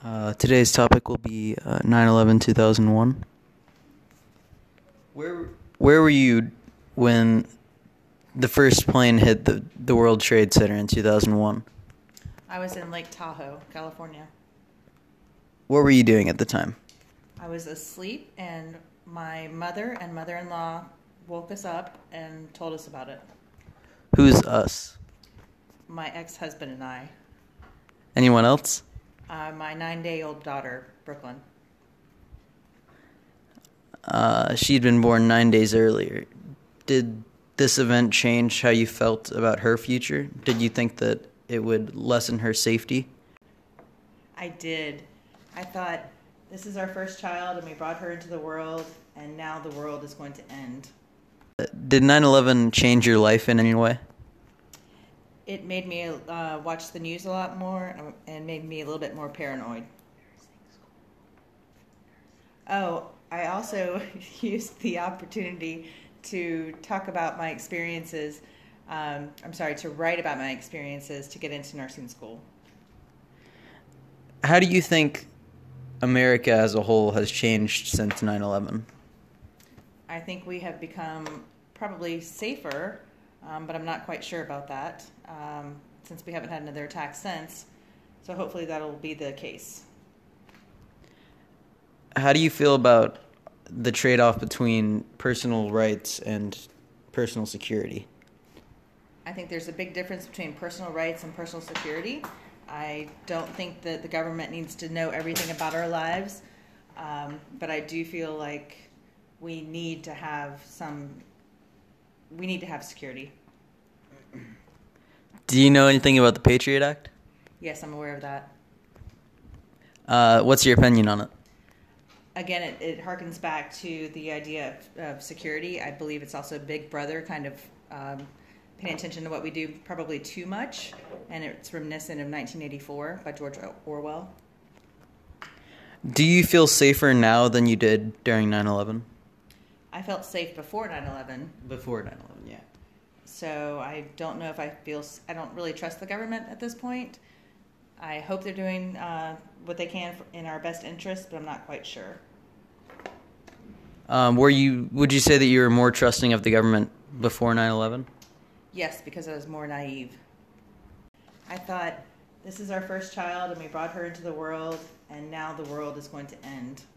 Today's topic will be 9/11 2001. Where were you when the first plane hit the World Trade Center in 2001? I was in Lake Tahoe, California. What were you doing at the time? I was asleep, and my mother and mother-in-law woke us up and told us about it. Who's us? My ex-husband and I. Anyone else? My 9-day-old daughter, Brooklyn. She'd been born 9 days earlier. Did this event change how you felt about her future? Did you think that it would lessen her safety? I did. I thought, this is our first child, and we brought her into the world, and now the world is going to end. Did 9/11 change your life in any way? It made me watch the news a lot more and made me a little bit more paranoid. Oh, I also used the opportunity to talk about my experiences. To write about my experiences to get into nursing school. How do you think America as a whole has changed since 9/11? I think we have become probably safer, but I'm not quite sure about that since we haven't had another attack since. So hopefully that'll be the case. How do you feel about the trade-off between personal rights and personal security? I think there's a big difference between personal rights and personal security. I don't think that the government needs to know everything about our lives, but I do feel like we need to have security. Do you know anything about the Patriot Act? Yes, I'm aware of that. What's your opinion on it? Again, it harkens back to the idea of security. I believe it's also Big Brother kind of paying attention to what we do probably too much, and it's reminiscent of 1984 by George Orwell. Do you feel safer now than you did during 9/11? I felt safe before 9/11. Before 9/11, yeah. So I don't know if I don't really trust the government at this point. I hope they're doing what they can in our best interest, but I'm not quite sure. Would you say that you were more trusting of the government before 9/11? Yes, because I was more naive. I thought, this is our first child, and we brought her into the world, and now the world is going to end.